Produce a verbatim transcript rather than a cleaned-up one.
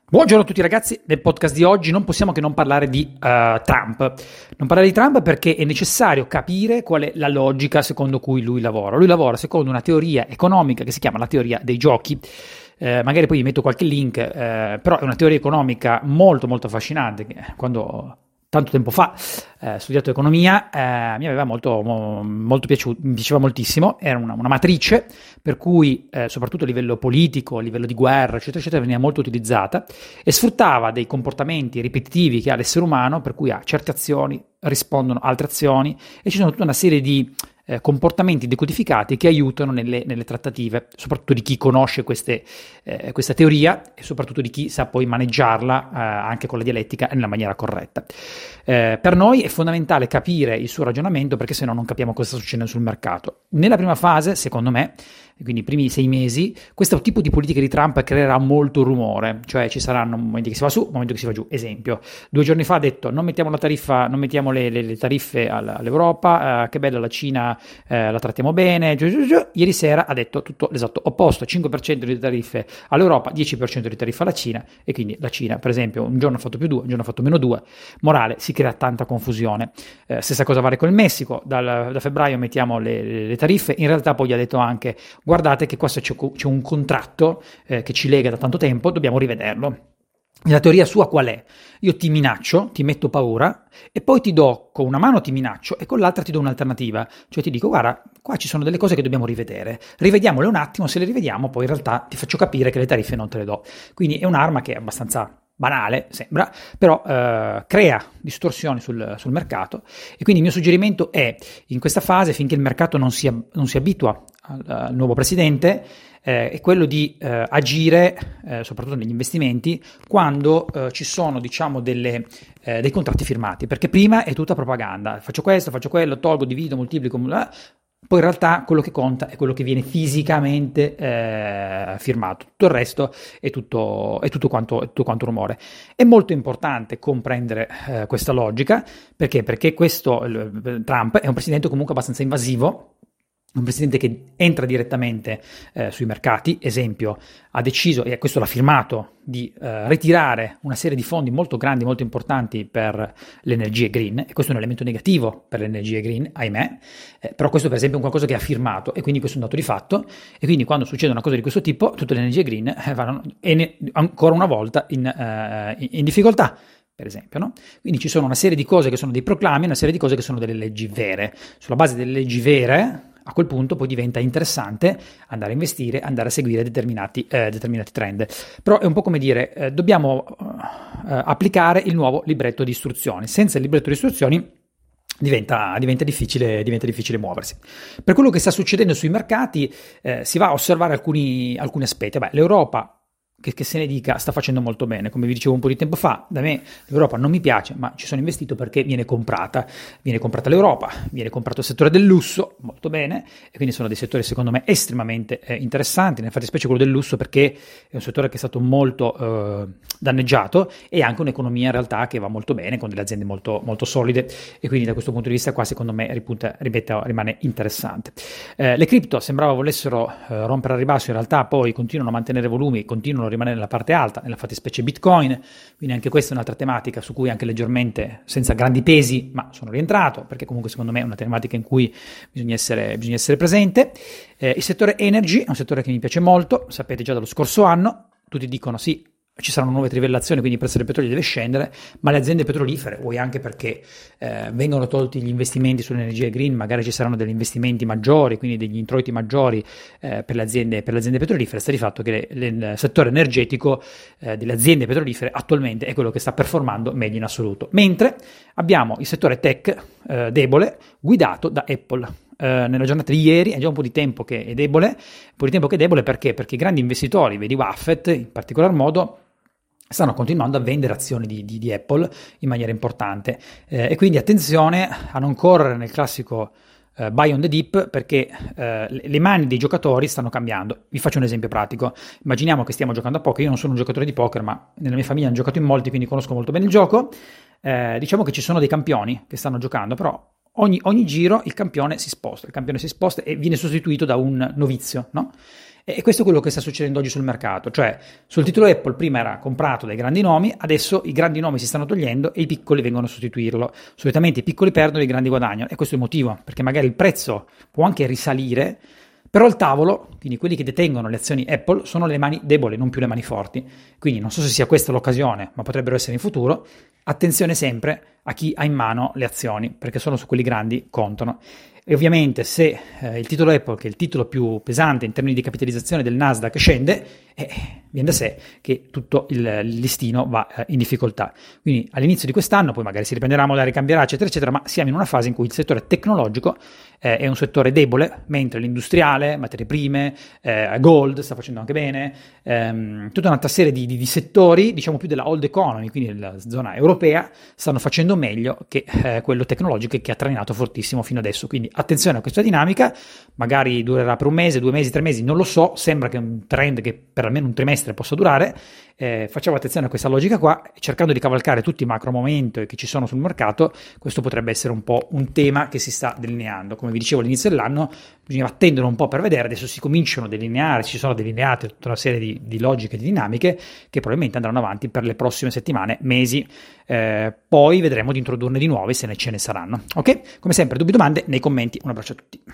Buongiorno a tutti ragazzi, nel podcast di oggi non possiamo che non parlare di uh, Trump. Non parlare di Trump perché è necessario capire qual è la logica secondo cui lui lavora. Lui lavora secondo una teoria economica che si chiama la teoria dei giochi. Eh, magari poi vi metto qualche link, eh, però è una teoria economica molto molto affascinante che quando... tanto tempo fa eh, ho studiato economia, eh, mi aveva molto, mo, molto piaciuto, mi piaceva moltissimo. Era una, una matrice per cui eh, soprattutto a livello politico, a livello di guerra eccetera eccetera veniva molto utilizzata e sfruttava dei comportamenti ripetitivi che ha l'essere umano, per cui a certe azioni rispondono altre azioni e ci sono tutta una serie di Eh, comportamenti decodificati che aiutano nelle, nelle trattative, soprattutto di chi conosce queste, eh, questa teoria e soprattutto di chi sa poi maneggiarla eh, anche con la dialettica nella maniera corretta. Eh, per noi è fondamentale capire il suo ragionamento, perché se no non capiamo cosa sta succedendo sul mercato. Nella prima fase, secondo me, quindi i primi sei mesi, questo tipo di politica di Trump creerà molto rumore, cioè ci saranno momenti che si va su, momenti che si va giù. Esempio, due giorni fa ha detto non mettiamo la tariffa, non mettiamo le, le, le tariffe all'Europa, eh, che bella la Cina, eh, la trattiamo bene, giù, giù, giù. Ieri sera ha detto tutto l'esatto opposto, cinque per cento di tariffe all'Europa, dieci per cento di tariffa alla Cina, e quindi la Cina, per esempio, un giorno ha fatto più due, un giorno ha fatto meno due, morale, si crea tanta confusione. Eh, stessa cosa vale con il Messico, Dal, da febbraio mettiamo le, le, le tariffe, in realtà poi gli ha detto anche guardate che questo c'è, c'è un contratto eh, che ci lega da tanto tempo, dobbiamo rivederlo. La teoria sua qual è? Io ti minaccio, ti metto paura e poi ti do, con una mano ti minaccio e con l'altra ti do un'alternativa. Cioè ti dico, guarda, qua ci sono delle cose che dobbiamo rivedere, rivediamole un attimo, se le rivediamo poi in realtà ti faccio capire che le tariffe non te le do. Quindi è un'arma che è abbastanza banale, sembra, però eh, crea distorsioni sul, sul mercato, e quindi il mio suggerimento è, in questa fase, finché il mercato non si, non si abitua al, al nuovo presidente, eh, è quello di eh, agire, eh, soprattutto negli investimenti, quando eh, ci sono, diciamo, delle, eh, dei contratti firmati, perché prima è tutta propaganda, faccio questo, faccio quello, tolgo, divido, moltiplico, bla. Poi in realtà quello che conta è quello che viene fisicamente eh, firmato, tutto il resto è tutto, è tutto, quanto, è tutto quanto rumore. È molto importante comprendere eh, questa logica, perché? Perché questo, eh, Trump è un presidente comunque abbastanza invasivo, un presidente che entra direttamente eh, sui mercati. Esempio, ha deciso, e questo l'ha firmato, di eh, ritirare una serie di fondi molto grandi, molto importanti per le energie green, e questo è un elemento negativo per le energie green, ahimè, eh, però questo per esempio è un qualcosa che ha firmato, e quindi questo è un dato di fatto, e quindi quando succede una cosa di questo tipo, tutte le energie green eh, vanno e ne, ancora una volta in, eh, in, in difficoltà. Per esempio, no? Quindi ci sono una serie di cose che sono dei proclami, una serie di cose che sono delle leggi vere. Sulla base delle leggi vere, a quel punto poi diventa interessante andare a investire, andare a seguire determinati, eh, determinati trend. Però è un po' come dire, eh, dobbiamo eh, applicare il nuovo libretto di istruzioni. Senza il libretto di istruzioni diventa, diventa, difficile, diventa difficile muoversi. Per quello che sta succedendo sui mercati, eh, si va a osservare alcuni, alcuni aspetti. Beh, l'Europa, Che, che se ne dica, sta facendo molto bene. Come vi dicevo un po' di tempo fa, da me l'Europa non mi piace, ma ci sono investito perché viene comprata. Viene comprata l'Europa, viene comprato il settore del lusso, molto bene, e quindi sono dei settori secondo me estremamente eh, interessanti, nel fattispecie quello del lusso, perché è un settore che è stato molto eh, danneggiato, e anche un'economia in realtà che va molto bene, con delle aziende molto, molto solide, e quindi da questo punto di vista qua secondo me ripunta, ripeto, rimane interessante. Eh, le cripto sembrava volessero eh, rompere al ribasso, in realtà poi continuano a mantenere volumi, continuano rimanere nella parte alta, nella fattispecie Bitcoin, quindi anche questa è un'altra tematica su cui anche leggermente, senza grandi pesi, ma sono rientrato, perché comunque secondo me è una tematica in cui bisogna essere, bisogna essere presente. Eh, il settore energy è un settore che mi piace molto, sapete già dallo scorso anno, tutti dicono sì, ci saranno nuove trivellazioni, quindi il prezzo del petrolio deve scendere, ma le aziende petrolifere, vuoi anche perché eh, vengono tolti gli investimenti sulle energie green, magari ci saranno degli investimenti maggiori, quindi degli introiti maggiori eh, per, le aziende, per le aziende petrolifere, sta di fatto che le, le, il settore energetico eh, delle aziende petrolifere attualmente è quello che sta performando meglio in assoluto, mentre abbiamo il settore tech eh, debole, guidato da Apple. Uh, nella giornata di ieri, è già un po' di tempo che è debole, un po' di tempo che è debole perché? Perché i grandi investitori, vedi Buffett in particolar modo, stanno continuando a vendere azioni di, di, di Apple in maniera importante, eh, e quindi attenzione a non correre nel classico uh, buy on the dip, perché uh, le, le mani dei giocatori stanno cambiando. Vi faccio un esempio pratico: immaginiamo che stiamo giocando a poker, io non sono un giocatore di poker, ma nella mia famiglia hanno giocato in molti, quindi conosco molto bene il gioco. Eh, diciamo che ci sono dei campioni che stanno giocando, però Ogni, ogni giro il campione si sposta, il campione si sposta e viene sostituito da un novizio, no? E questo è quello che sta succedendo oggi sul mercato, cioè sul titolo Apple prima era comprato dai grandi nomi, adesso i grandi nomi si stanno togliendo e i piccoli vengono a sostituirlo. Solitamente i piccoli perdono e i grandi guadagnano, e questo è il motivo, perché magari il prezzo può anche risalire, però il tavolo, quindi quelli che detengono le azioni Apple, sono le mani deboli, non più le mani forti. Quindi non so se sia questa l'occasione, ma potrebbero essere in futuro. Attenzione sempre a chi ha in mano le azioni, perché solo su quelli grandi contano. E ovviamente se eh, il titolo Apple, che è il titolo più pesante in termini di capitalizzazione del Nasdaq, scende, eh, viene da sé che tutto il, il listino va eh, in difficoltà. Quindi all'inizio di quest'anno, poi magari si riprenderà, la ricambierà, eccetera, eccetera, ma siamo in una fase in cui il settore tecnologico eh, è un settore debole, mentre l'industriale, materie prime, eh, gold sta facendo anche bene, ehm, tutta un'altra serie di, di, di settori, diciamo più della old economy, quindi della zona europea, stanno facendo meglio che eh, quello tecnologico che ha trainato fortissimo fino adesso. Quindi attenzione a questa dinamica, magari durerà per un mese, due mesi, tre mesi, non lo so, sembra che è un trend che per almeno un trimestre possa durare. Eh, facciamo attenzione a questa logica qua, cercando di cavalcare tutti i macro momenti che ci sono sul mercato. Questo potrebbe essere un po' un tema che si sta delineando. Come vi dicevo all'inizio dell'anno, bisognava attendere un po' per vedere, adesso si cominciano a delineare, ci sono delineate tutta una serie di, di logiche, di dinamiche che probabilmente andranno avanti per le prossime settimane, mesi, eh, poi vedremo di introdurne di nuovi se ne ce ne saranno. Ok? Come sempre, dubbi, domande nei commenti. Un abbraccio a tutti.